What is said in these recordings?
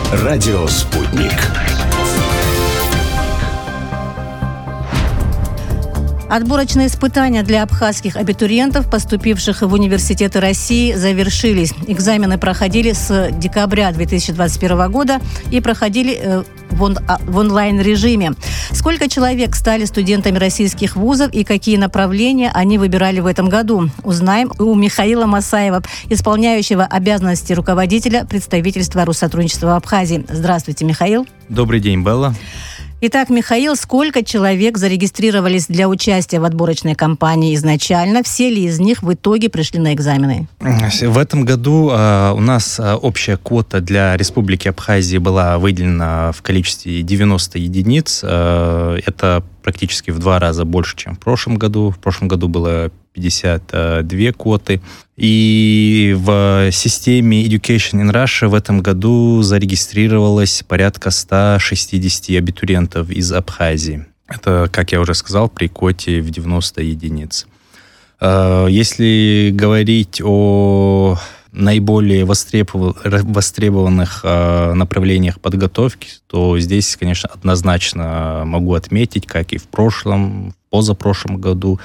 Радио «Спутник». Отборочные испытания для абхазских абитуриентов, поступивших в университеты России, завершились. Экзамены проходили с декабря 2021 года и проходили в онлайн-режиме. Сколько человек стали студентами российских вузов и какие направления они выбирали в этом году? Узнаем у Михаила Масаева, исполняющего обязанности руководителя представительства Россотрудничества в Абхазии. Здравствуйте, Михаил. Добрый день, Белла. Итак, Михаил, сколько человек зарегистрировались для участия в отборочной кампании изначально? Все ли из них в итоге пришли на экзамены? В этом году у нас общая квота для Республики Абхазия была выделена в количестве 90 единиц. Это практически в 2 раза больше, чем в прошлом году. В прошлом году было 52 квоты. И в системе Education in Russia в этом году зарегистрировалось порядка 160 абитуриентов из Абхазии. Это, как я уже сказал, при квоте в 90 единиц. Если говорить о наиболее востребованных направлениях подготовки, то здесь, конечно, однозначно могу отметить, как и в прошлом, в позапрошлом году,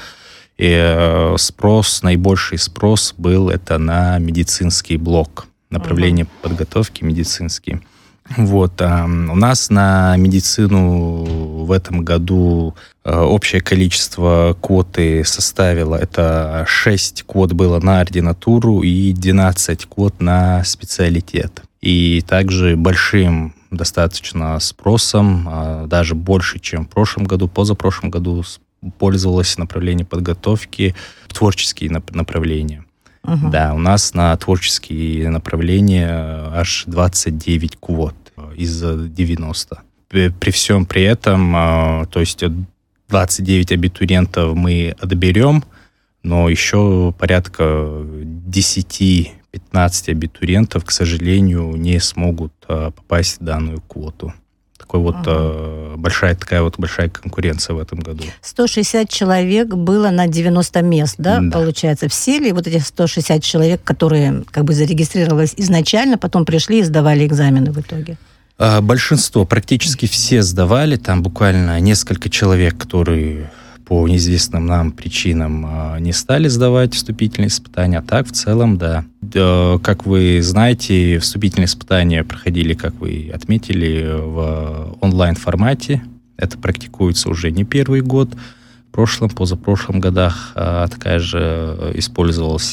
и наибольший спрос был это на медицинский блок, направление подготовки медицинский. Вот, у нас на медицину в этом году общее количество квоты составило, это 6 квот было на ординатуру и 12 квот на специалитет. И также большим достаточно спросом, даже больше, чем в прошлом году, позапрошлом году, пользовалось направление подготовки в творческие направления. Да, у нас на творческие направления аж 29 квот из 90. При всем при этом, то есть 29 абитуриентов мы отберем, но еще порядка 10-15 абитуриентов, к сожалению, не смогут попасть в данную квоту. Большая конкуренция в этом году. 160 человек было на 90 мест, да, получается? Все ли вот эти 160 человек, которые зарегистрировались изначально, потом пришли и сдавали экзамены в итоге? Большинство, практически все сдавали. Там буквально несколько человек, которые по неизвестным нам причинам не стали сдавать вступительные испытания. А так, в целом, да. Как вы знаете, вступительные испытания проходили, как вы отметили, в онлайн-формате. Это практикуется уже не первый год. В прошлом, позапрошлом годах также использовалась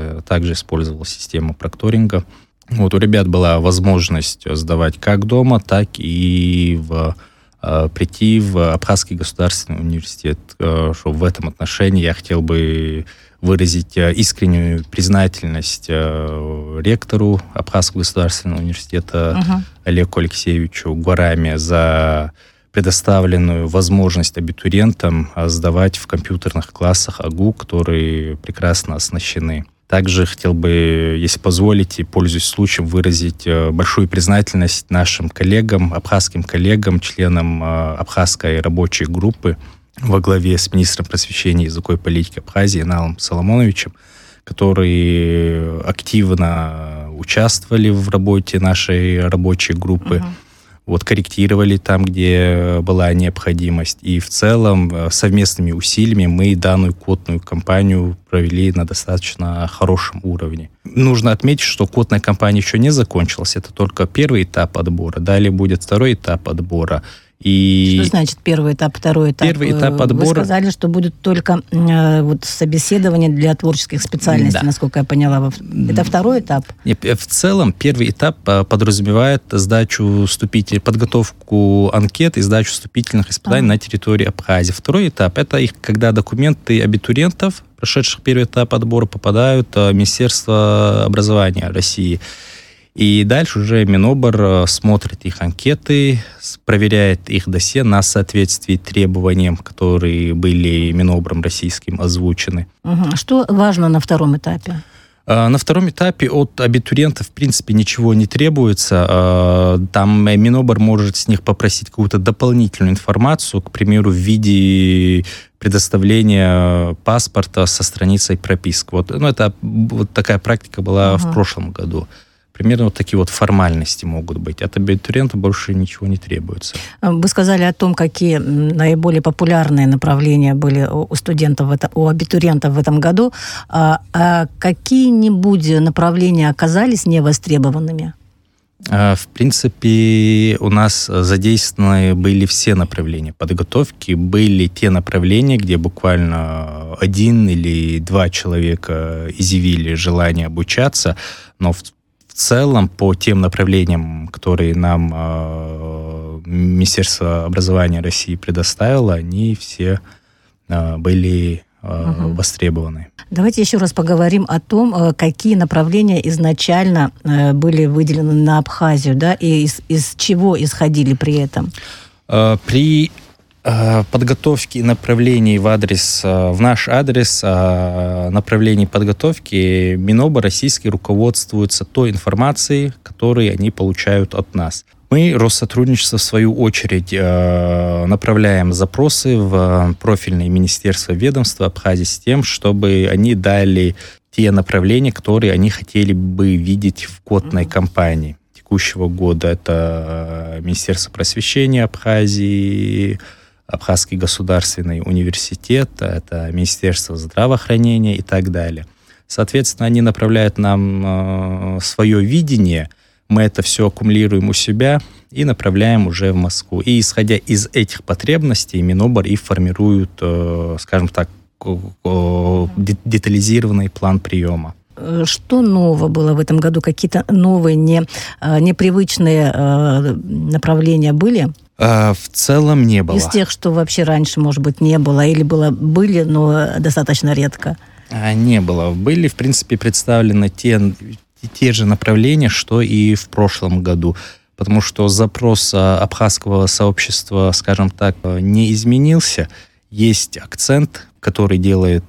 система прокторинга. Вот у ребят была возможность сдавать как дома, так и прийти в Абхазский государственный университет. В этом отношении я хотел бы выразить искреннюю признательность ректору Абхазского государственного университета Олегу Алексеевичу Гуараме за предоставленную возможность абитуриентам сдавать в компьютерных классах АГУ, которые прекрасно оснащены. Также хотел бы, если позволите, пользуясь случаем, выразить большую признательность нашим коллегам, абхазским коллегам, членам абхазской рабочей группы во главе с министром просвещения и языковой политики Абхазии Иналом Соломоновичем, которые активно участвовали в работе нашей рабочей группы, корректировали там, где была необходимость. И в целом совместными усилиями мы данную квотную кампанию провели на достаточно хорошем уровне. Нужно отметить, что квотная кампания еще не закончилась. Это только первый этап отбора. Далее будет второй этап отбора. Что значит первый этап, второй этап? Первый этап отбора... Вы сказали, что будет только собеседование для творческих специальностей, насколько я поняла. Это второй этап? Нет, в целом первый этап подразумевает подготовку анкет и сдачу вступительных испытаний на территории Абхазии. Второй этап – это когда документы абитуриентов, прошедших первый этап отбора, попадают в Министерство образования России. И дальше уже Минобр смотрит их анкеты, проверяет их досье на соответствие требованиям, которые были Минобром российским озвучены. Что важно на втором этапе? На втором этапе от абитуриентов, в принципе, ничего не требуется. Там Минобр может с них попросить какую-то дополнительную информацию, к примеру, в виде предоставления паспорта со страницей прописки. Это такая практика была в прошлом году. Примерно вот такие вот формальности могут быть. От абитуриента больше ничего не требуется. Вы сказали о том, какие наиболее популярные направления были у студентов, у абитуриентов в этом году. А какие-нибудь направления оказались невостребованными? В принципе, у нас задействованы были все направления подготовки. Были те направления, где буквально 1 или 2 человека изъявили желание обучаться, но в целом по тем направлениям, которые нам Министерство образования России предоставило, они все были востребованы. Давайте еще раз поговорим о том, какие направления изначально были выделены на Абхазию, да, и из чего исходили при этом? При подготовки направлений в наш адрес направлений подготовки Миноба российский руководствуется той информацией, которую они получают от нас. Мы, Россотрудничество, в свою очередь, направляем запросы в профильные министерства, ведомства Абхазии с тем, чтобы они дали те направления, которые они хотели бы видеть в квотной кампании текущего года. Это Министерство просвещения Абхазии, Абхазский государственный университет, это Министерство здравоохранения и так далее. Соответственно, они направляют нам свое видение, мы это все аккумулируем у себя и направляем уже в Москву. И исходя из этих потребностей, Минобр и формирует, скажем так, детализированный план приема. Что нового было в этом году? Какие-то новые, непривычные направления были? В целом не было. Из тех, что вообще раньше, может быть, не было, или были, но достаточно редко? Не было. Были, в принципе, представлены те же направления, что и в прошлом году. Потому что запрос абхазского сообщества, скажем так, не изменился. Есть акцент, который делает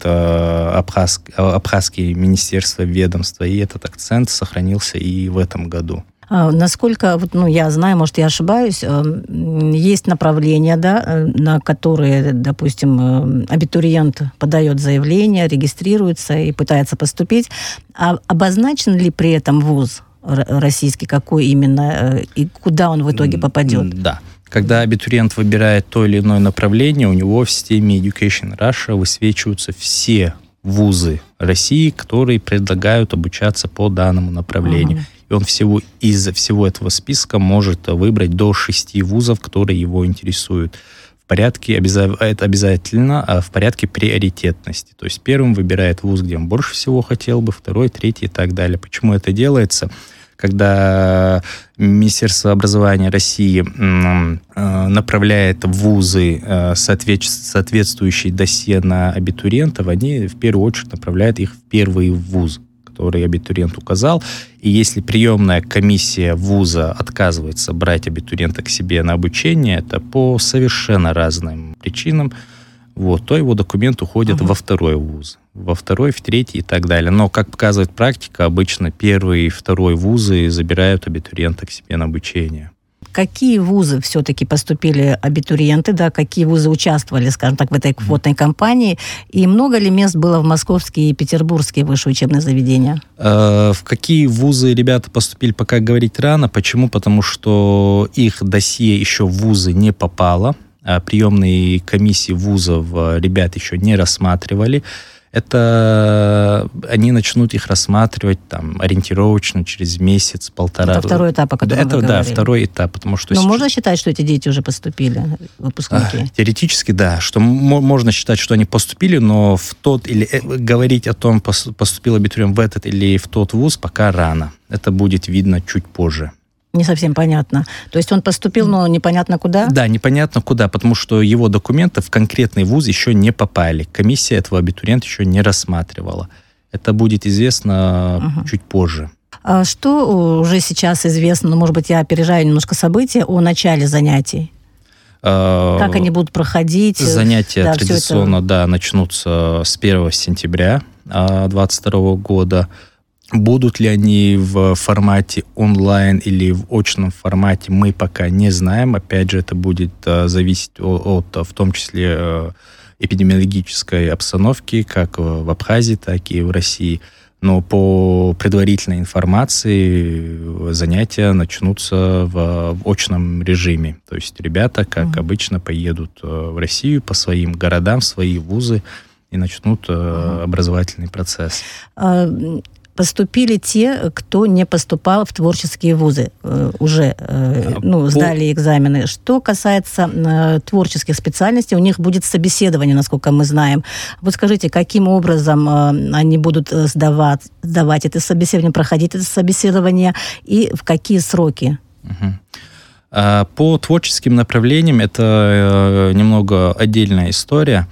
абхазские министерства, ведомства, и этот акцент сохранился и в этом году. Насколько, я знаю, может, я ошибаюсь, есть направления, да, на которые, допустим, абитуриент подает заявление, регистрируется и пытается поступить. А обозначен ли при этом вуз российский, какой именно, и куда он в итоге попадет? Да. Когда абитуриент выбирает то или иное направление, у него в системе Education Russia высвечиваются все вузы России, которые предлагают обучаться по данному направлению. И он из всего этого списка может выбрать до 6 вузов, которые его интересуют. В порядке, это обязательно, в порядке приоритетности. То есть первым выбирает вуз, где он больше всего хотел бы, второй, третий и так далее. Почему это делается? Когда Министерство образования России направляет в вузы соответствующие досье на абитуриентов, они в первую очередь направляют их в первый вуз, который абитуриент указал. И если приемная комиссия вуза отказывается брать абитуриента к себе на обучение, это по совершенно разным причинам, то его документ уходит во второй вуз, во второй, в третий и так далее. Но, как показывает практика, обычно первый и второй вузы забирают абитуриента к себе на обучение. Какие вузы все-таки поступили абитуриенты, да, какие вузы участвовали, скажем так, в этой квотной кампании, и много ли мест было в московские и петербургские высшие учебные заведения? В какие вузы ребята поступили, пока говорить рано. Почему? Потому что их досье еще в вузы не попало. Приемные комиссии вузов ребят еще не рассматривали. Это они начнут их рассматривать ориентировочно через месяц-полтора. Это второй этап, о котором вы говорили. Да, второй этап. Потому что можно считать, что эти дети уже поступили, выпускники? Теоретически, да. Что можно считать, что они поступили, но говорить о том, поступил абитуриент в этот или в тот вуз, пока рано. Это будет видно чуть позже. Не совсем понятно. То есть он поступил, но непонятно куда? Да, непонятно куда, потому что его документы в конкретный вуз еще не попали. Комиссия этого абитуриента еще не рассматривала. Это будет известно чуть позже. А что уже сейчас известно, может быть, я опережаю немножко события, о начале занятий? Как они будут проходить? Занятия традиционно, начнутся с 1 сентября 2022 года. Будут ли они в формате онлайн или в очном формате, мы пока не знаем. Опять же, это будет зависеть от в том числе, эпидемиологической обстановки, как в Абхазии, так и в России. Но по предварительной информации занятия начнутся в очном режиме. То есть ребята, как обычно, поедут в Россию по своим городам, в свои вузы и начнут образовательный процесс. Поступили те, кто не поступал в творческие вузы, уже сдали экзамены. Что касается творческих специальностей, у них будет собеседование, насколько мы знаем. Вот скажите, каким образом они будут сдавать это собеседование, проходить это собеседование и в какие сроки? По творческим направлениям это немного отдельная история.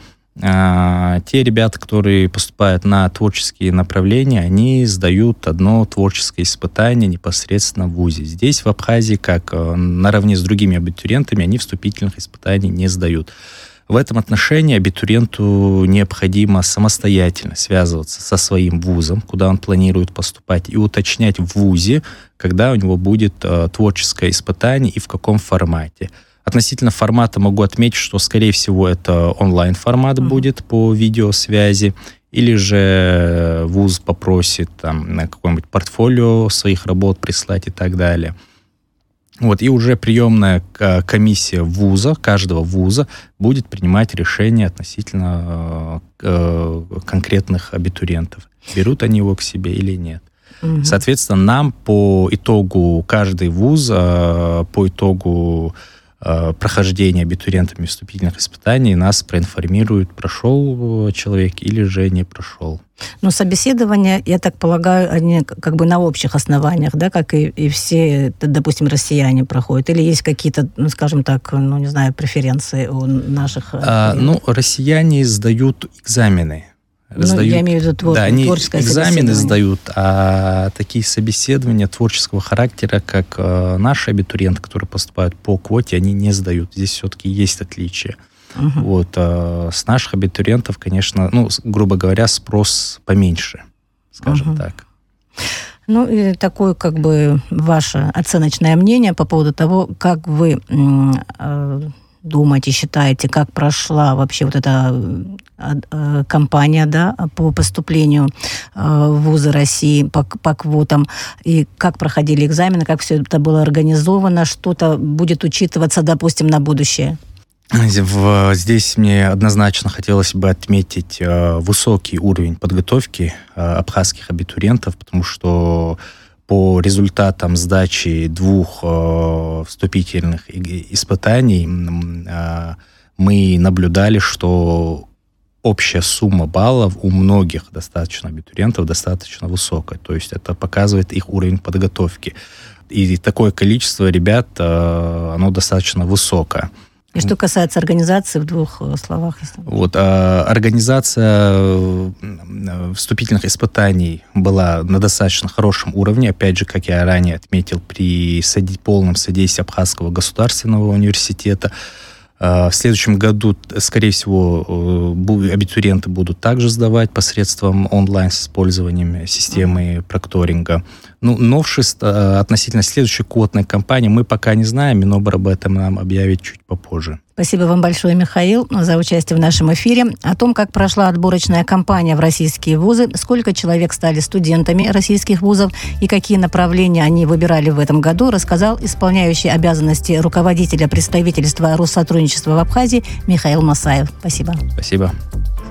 Те ребята, которые поступают на творческие направления, они сдают одно творческое испытание непосредственно в вузе. Здесь, в Абхазии, как наравне с другими абитуриентами, они вступительных испытаний не сдают. В этом отношении абитуриенту необходимо самостоятельно связываться со своим вузом, куда он планирует поступать, и уточнять в вузе, когда у него будет творческое испытание и в каком формате. Относительно формата могу отметить, что, скорее всего, это онлайн-формат будет по видеосвязи, или же вуз попросит на какое-нибудь портфолио своих работ прислать и так далее. И уже приемная комиссия вуза, каждого вуза, будет принимать решение относительно конкретных абитуриентов. Берут они его к себе или нет. Соответственно, нам по итогу, каждый вуз, по итогу прохождения абитуриентами вступительных испытаний нас проинформируют, прошел человек или же не прошел. Но собеседования, я так полагаю, они как бы на общих основаниях, да, как и все, допустим, россияне проходят? Или есть какие-то, скажем так, преференции у наших? Россияне сдают экзамены. Я имею в виду творческое экзамены сдают, а такие собеседования творческого характера, как наши абитуриенты, которые поступают по квоте, они не сдают. Здесь все-таки есть отличия. С наших абитуриентов, конечно, грубо говоря, спрос поменьше, скажем так. И такое, ваше оценочное мнение по поводу того, как вы думаете, считаете, как прошла вообще эта кампания, да, по поступлению в вузы России по квотам, и как проходили экзамены, как все это было организовано, что-то будет учитываться, допустим, на будущее? Здесь мне однозначно хотелось бы отметить высокий уровень подготовки абхазских абитуриентов, потому что по результатам сдачи 2 вступительных испытаний мы наблюдали, что общая сумма баллов у многих абитуриентов достаточно высокая. То есть это показывает их уровень подготовки. И такое количество ребят, оно достаточно высокое. И что касается организации, в 2 словах. Организация вступительных испытаний была на достаточно хорошем уровне. Опять же, как я ранее отметил, при полном содействии Абхазского государственного университета. В следующем году, скорее всего, абитуриенты будут также сдавать посредством онлайн с использованием системы прокторинга. Новшеств относительно следующей квотной кампании мы пока не знаем, Минобр об этом нам объявит чуть попозже. Спасибо вам большое, Михаил, за участие в нашем эфире. О том, как прошла отборочная кампания в российские вузы, сколько человек стали студентами российских вузов и какие направления они выбирали в этом году, рассказал исполняющий обязанности руководителя представительства Россотрудничества в Абхазии Михаил Масаев. Спасибо. Спасибо.